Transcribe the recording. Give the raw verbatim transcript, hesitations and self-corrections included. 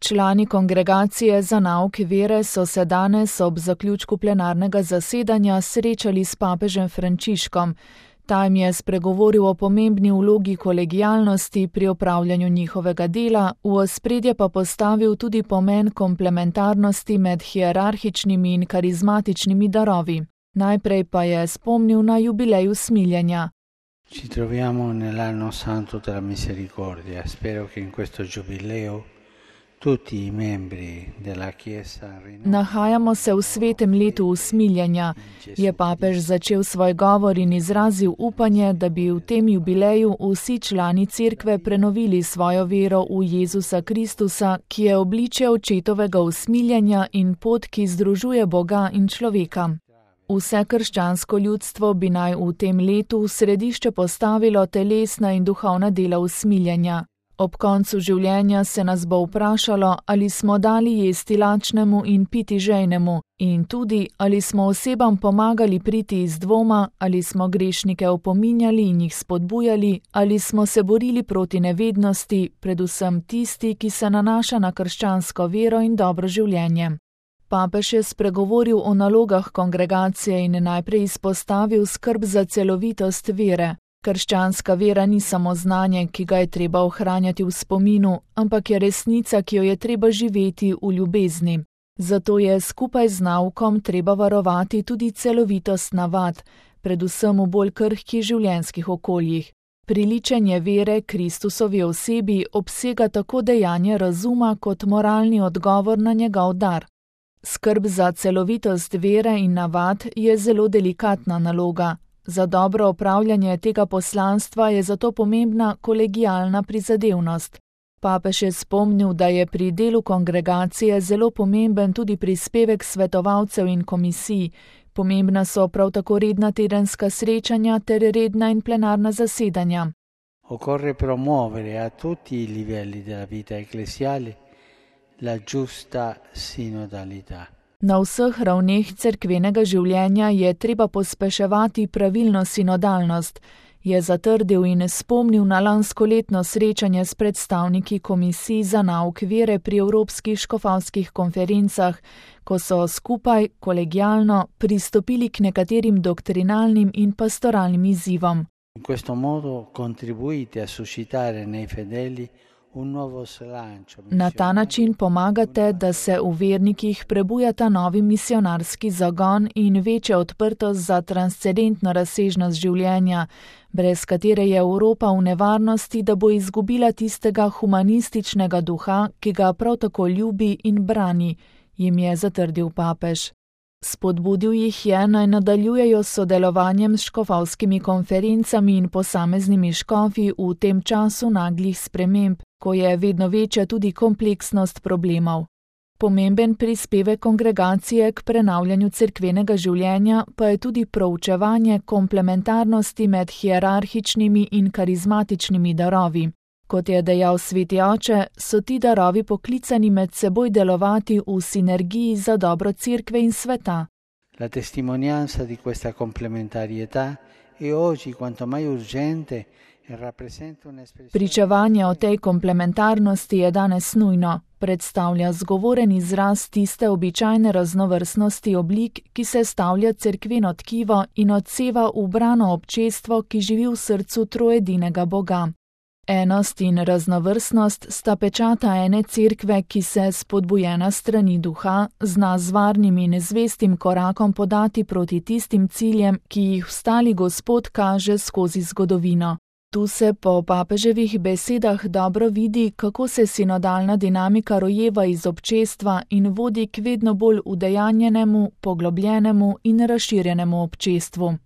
Člani kongregacije za nauk vere so se danes ob zaključku plenarnega zasedanja srečali s papežem Frančiškom. Ta jim je spregovoril o pomembni vlogi kolegialnosti pri opravljanju njihovega dela, v ospredje pa postavil tudi pomen komplementarnosti med hierarhičnimi in karizmatičnimi darovi. Najprej pa je spomnil na jubilej usmiljenja. Ci troviamo nell'anno santo della misericordia. Spero che in questo giubileo tutti i membri della Chiesa. Nahajamo se v svetem letu usmiljenja, je papež začel svoj govor in izrazil upanje, da bi v tem jubileju vsi člani cerkve prenovili svojo vero v Jezusa Kristusa, ki je obličje očetovega usmiljenja in pot, ki združuje Boga in človeka. Vse krščansko ljudstvo bi naj v tem letu v središče postavilo telesna in duhovna dela usmiljenja. Ob koncu življenja se nas bo vprašalo, ali smo dali jesti lačnemu in piti žejnemu, in tudi, ali smo osebam pomagali priti iz dvoma, ali smo grešnike opominjali in jih spodbujali, ali smo se borili proti nevednosti, predvsem tisti, ki se nanaša na krščansko vero in dobro življenje. Papež je spregovoril o nalogah kongregacije in najprej izpostavil skrb za celovitost vere. Krščanska vera ni samo znanje, ki ga je treba ohranjati v spominu, ampak je resnica, ki jo je treba živeti v ljubezni. Zato je skupaj z naukom treba varovati tudi celovitost navad, predvsem v bolj krhkih življenjskih okoljih. Priličenje vere Kristusovi osebi obsega tako dejanje razuma kot moralni odgovor na njegov dar. Skrb za celovitost vere in navad je zelo delikatna naloga. Za dobro opravljanje tega poslanstva je zato pomembna kolegialna prizadevnost. Papež je spomnil, da je pri delu kongregacije zelo pomemben tudi prispevek svetovalcev in komisij. Pomembna so prav tako redna tedenska srečanja ter redna in plenarna zasedanja. Occorre promuovere a tutti i livelli della vita ecclesiale la giusta sinodalità. Na vseh ravneh cerkvenega življenja je treba pospeševati pravilno sinodalnost, je zatrdil in spomnil na lanskoletno srečanje s predstavniki komisij za nauk vere pri evropskih škofovskih konferencah, ko so skupaj, kolegialno, pristopili k nekaterim doktrinalnim in pastoralnim izzivom. In questo modo contribuite a suscitare nei fedeli Na ta način pomagate, da se v vernikih prebuja ta novi misionarski zagon in večja odprtost za transcendentno razsežnost življenja, brez katere je Evropa v nevarnosti, da bo izgubila tistega humanističnega duha, ki ga prav tako ljubi in brani, jim je zatrdil papež. Spodbudil jih je, naj nadaljujejo s sodelovanjem s škofovskimi konferencami in posameznimi škofi v tem času naglih sprememb, ko je vedno večja tudi kompleksnost problemov. Pomemben prispevek kongregacije k prenavljanju cerkvenega življenja pa je tudi proučevanje komplementarnosti med hierarhičnimi in karizmatičnimi darovi. Kot je dejal sveti oče, so ti darovi poklicani med seboj delovati v sinergiji za dobro cerkve in sveta. La testimonianza di questa complementarietà è oggi quanto mai urgente e rappresenta un'espressione. Pričevanje o tej komplementarnosti je danes nujno, predstavlja zgovoren izraz tiste običajne raznovrstnosti oblik, ki se stavlja cerkveno tkivo in odseva ubrano občestvo, ki živi v srcu troedinega Boga. Enost in raznovrstnost sta pečata ene cerkve, ki se spodbujena strani duha zna z varnim in zvestim korakom podati proti tistim ciljem, ki jih vstali Gospod kaže skozi zgodovino. Tu se po papeževih besedah dobro vidi, kako se sinodalna dinamika rojeva iz občestva in vodi k vedno bolj udejanjenemu, poglobljenemu in razširjenemu občestvu.